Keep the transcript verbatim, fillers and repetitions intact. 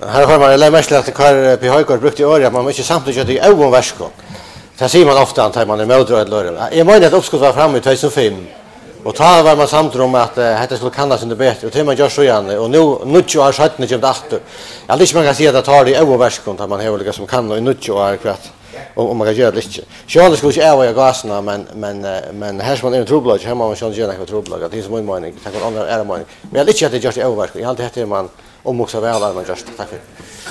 Här har man lärt mig att Karl P. Höjgård brukte i öra, man måste samtidigt göra det i ögon värskån. Det säger man ofta att man är mödrad eller. Jag menar att uppskott var framme i tjugohundrafem. Och ta var man samt om att detta skulle kannas under bättre. Och det man gör så igen. Och nu, nutjo har sett ni kommer efter. Jag hade inte man kan säga att det tar det i ögon värskån. Att man har olika som kan och i nutjo har kvart. Om man kan göra det inte. Sjönde skulle inte öva i gaserna, men, men, men här som man är en troblag, här må man sjönde göra något troblag. Det är som en mening. Det kan andra är en mening. Men jag hade inte att det görs i ögon värskån. Jag hade inte att man omvuxar väl när man görs det. Tack för det.